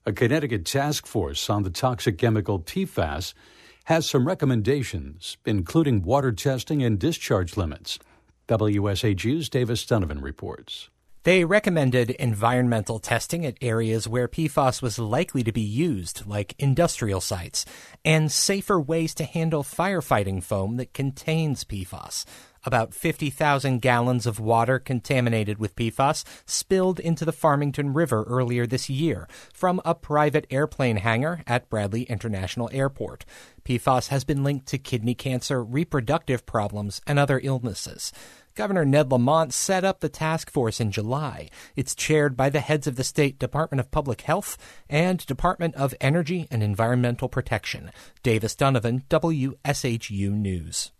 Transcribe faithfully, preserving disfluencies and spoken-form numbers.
A Connecticut task force on the toxic chemical P FAS has some recommendations, including water testing and discharge limits. W S H U's Davis Donovan reports. They recommended environmental testing at areas where P FAS was likely to be used, like industrial sites, and safer ways to handle firefighting foam that contains P FAS. About fifty thousand gallons of water contaminated with P FAS spilled into the Farmington River earlier this year from a private airplane hangar at Bradley International Airport. P FAS has been linked to kidney cancer, reproductive problems, and other illnesses. Governor Ned Lamont set up the task force in July. It's chaired by the heads of the State Department of Public Health and Department of Energy and Environmental Protection. Davis Donovan, W S H U News.